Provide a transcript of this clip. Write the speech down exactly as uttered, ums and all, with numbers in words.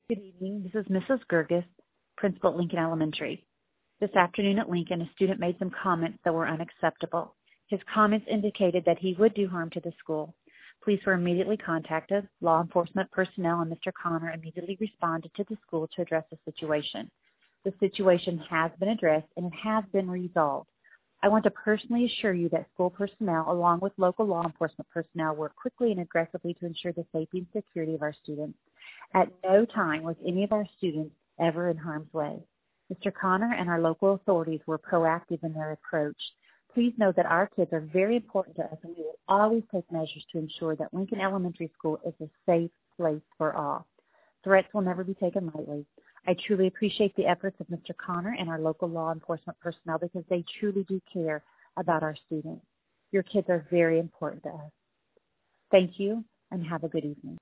Good evening. This is Missus Gerges, principal at Lincoln Elementary. This afternoon at Lincoln, a student made some comments that were unacceptable. His comments indicated that he would do harm to the school. Police were immediately contacted. Law enforcement personnel and Mister Connor immediately responded to the school to address the situation. The situation has been addressed and it has been resolved. I want to personally assure you that school personnel, along with local law enforcement personnel, work quickly and aggressively to ensure the safety and security of our students. At no time was any of our students ever in harm's way. Mister Connor and our local authorities were proactive in their approach. Please know that our kids are very important to us, and we will always take measures to ensure that Lincoln Elementary School is a safe place for all. Threats will never be taken lightly. I truly appreciate the efforts of Mister Connor and our local law enforcement personnel because they truly do care about our students. Your kids are very important to us. Thank you, and have a good evening.